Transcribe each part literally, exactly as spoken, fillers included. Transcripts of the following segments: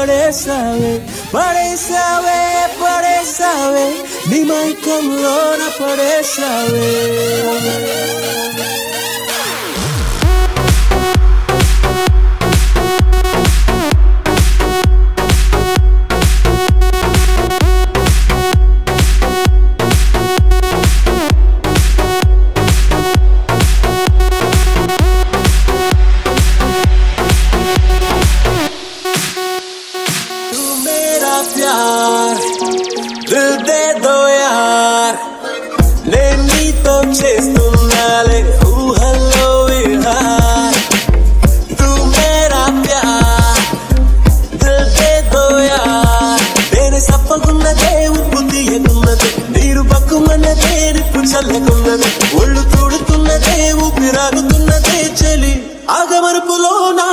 పడేసావే పడేసావే పడేసావే నీ మైకంలోన పడేసావే प्यार दिल दे दो यार నేను నీతో చేస్తున్నాలే ఊహల్లో విహార్ తూ మేరా ప్యార్ దిల్ దే దో యార్ నేను సప్పగున్నదే ఉప్పు తీయకున్నదే నీరు పక్కుమన్నదే నిప్పు చల్లకున్నదే ఒళ్ళు తూడుతున్నదే ఊపిరాగుతున్నదే చలి ఆగమరుపులోనా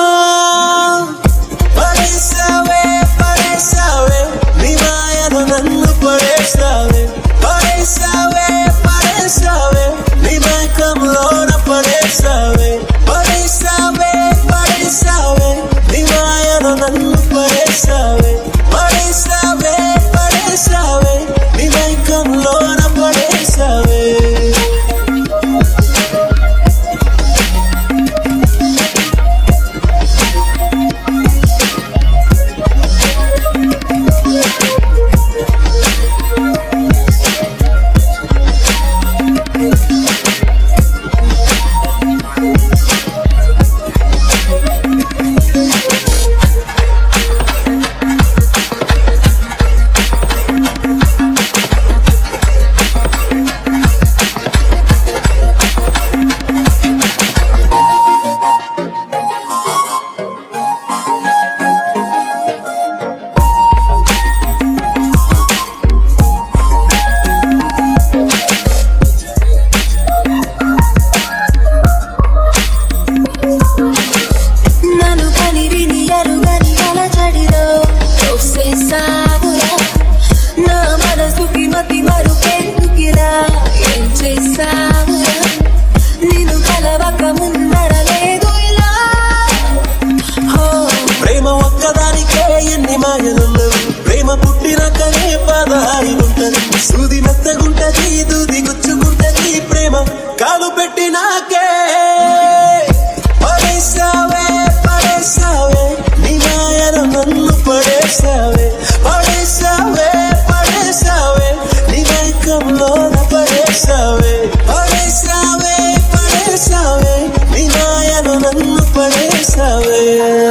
పడేసావే పడేసావే నీ మాయలో నన్ను పడేసావే పడేసావే పడేసావే నీ మైకంలోన పడేసావే పడేసావే పడేసావే నీ మాయలో నన్ను పడేసావే పడేసావే పడేసావే నీ మైకంలోన పడేసావే ప్రేమ పుట్టినాకనే పదహారి ఉంటది సూది మెత్తగుంటది దూది గుచ్చుకుంటది ప్రేమ కాలు పెట్టినాకే పడేసావే పడేసావే నీ మాయలో నన్ను పడేసావే పడేసావే పడేసావే నీ మైకంలోన పడేసావే పడేసావే పడేసావే నీ మాయలో నన్ను పడేసావే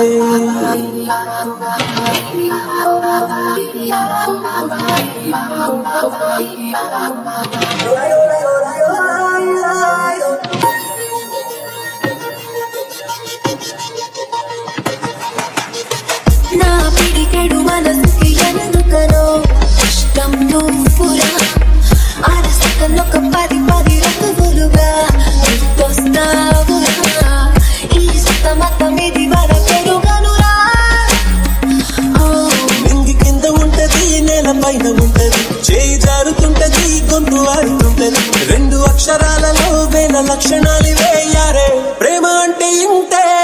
నా పిడికెడు మనసుకి ఎందుకనో ఇష్టం నువ్వురా ఆరసకనొక పది పది రంగులుగా గుర్తొస్తావురా ఈ సతమతం ఇది వరకెరుగనురా నింగి కింద ఉంటది నేల పైన ఉంటది చేయి జారుతుంటది గొంతు ఆడుతుంటది రెండు అక్షరాలలో వేల లక్షణాలు వేయారే ప్రేమ అంటే ఇంతే